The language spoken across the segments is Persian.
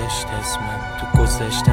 نداشت از من. تو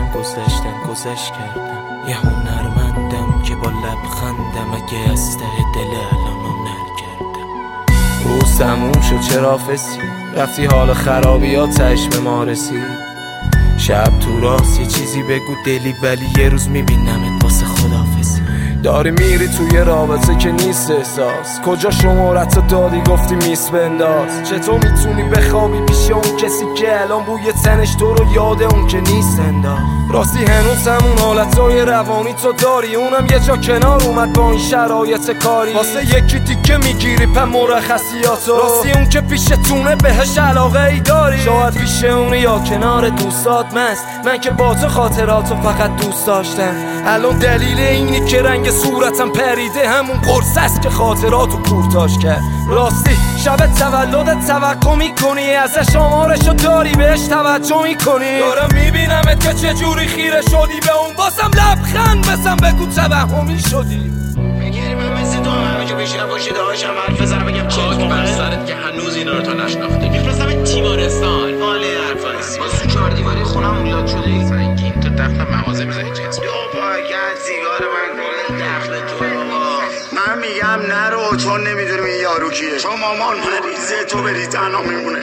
گذشت کردم. یه هنرمندم که با لبخندم اگه از ته دل الانو نر کردم. روز تموم شد چرا فسی رفتی حال خرابیات چشم ما رسید. شب تو راست یه چیزی بگو دلی ولی یه روز میبینمت واسه خدافزی. داری میری توی رابطه که نیست احساس. کجا شمارتو دادی گفتی میس بنداز. چطور میتونی بخوابی پیش اون کسی که الان بوی تنش تو رو یاد اون که نیست انداخت. راستی هنوز همون حالتای روانی تو داری. اونم یه جا کنار اومد با این شرایط کاری. واسه یکی دیگه میگیری په مرخصیاتو. راستی اون که پیشتونه بهش علاقه ای داری. شاید پیش اونه یا کنار دوستات مست. من که با تو خاطراتو فقط دوست داشتم. الان دلیل اینی که رنگ صورتم پریده همون قرص است که خاطراتو کورتاش کرد. راستی شب تولدت توقع میکنی ازش آمارشو داری بهش توجه میکنی. دارم میبینمت که چجوری خیره شدی به اون واسم لبخند بزن بگو توهمی شدی. میگیری من مثل تو همه که بشینم پشت داشتم حرف بزنم بگم خاک بر سرت که هنوز اینا رو تا نشناخته. میفرستم تیمارستان حال حرفاسی واسه تو چهار دیواری خونم مولاد شدی. سنگین تو دفتر مغازه میذاری جنس بیا پاکت سیگار من کل دخل تو. من میگم نرو چون نمیدونم این یارو کیه. چون مامان مریضه تو بری تنها میمونه.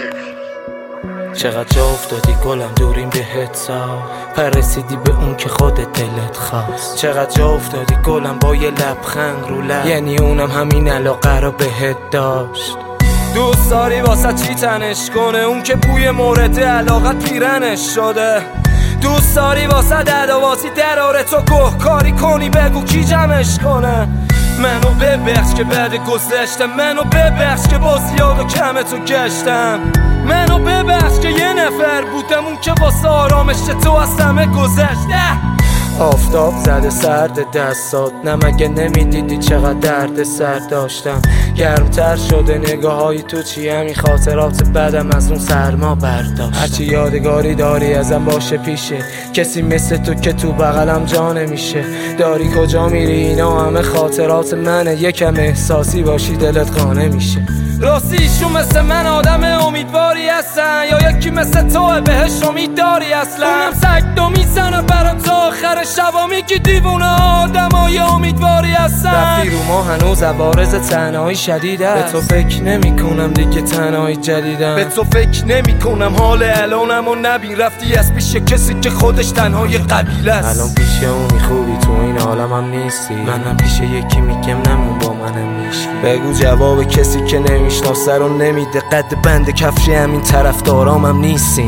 چقدر جا افتادی گلم دوریم بهت سا. پرسیدی به اون که خودت دلت خواست. چقدر جا افتادی گلم با یه لبخند رو لب. یعنی اونم همین علاقه رو بهت داشت. دوست داری واسه چی تنش کنه اون که بوی مورد علاقت پیرنش شده. دوست داری واسه ددواسی دراره تو گوه کاری کنی بگو کی جمعش کنه. منو ببخش که بعد گذشتم. منو ببخش که با زیاد و کم تو گشتم. منو ببخش که یه نفر بودم اون که واسه آرامش تو از همه گذشته. آفتاب زده سرد دستات نه مگه نمیدیدی چقدر درد سر داشتم. گرمتر شده نگاه های تو چی همین خاطرات بدم از اون سرما برداشتم. هرچی یادگاری داری ازم باشه پیشه کسی مثل تو که تو بغلم جا نمیشه. داری کجا میری اینا همه خاطرات منه. یکم احساسی باشی دلت قانع میشه. راستی ایشون مثل من آدم امیدواری هستن یا یکی مثل توه بهش امید داری اصلا. اونم سگدو میزنه برا تا آخر شبا میگی دیوونه آدم های امیدواری هستن. رفتی رو ما هنوز عوارض تنهایی شدید است. به تو فکر نمی کنم دیگه تنهایی جدیدم. به تو فکر نمی کنم حال الانم و نبین. رفتی از پیش کسی که خودش تنهای قبیله است. الان پیش اونی خوبی تو این عالمم نیستی. منم پیش یکی میگم نمون با منم میشی. بگو جواب کسی که نمیشناسه رو نمیده. قد بند کفش همین طرفدارامم نیستین.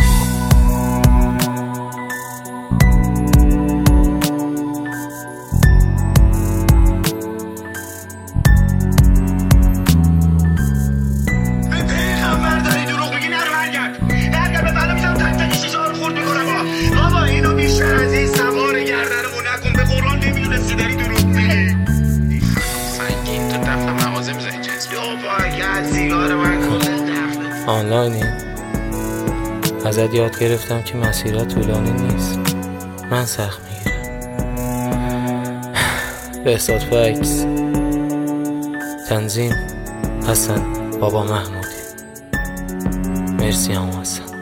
آنلاینی ازت یاد گرفتم که مسیرها طولانی نیست. من سخت میگیرم. بهزاد فکس تنظیم حسن بابا محمودی. مرسی هم حسن.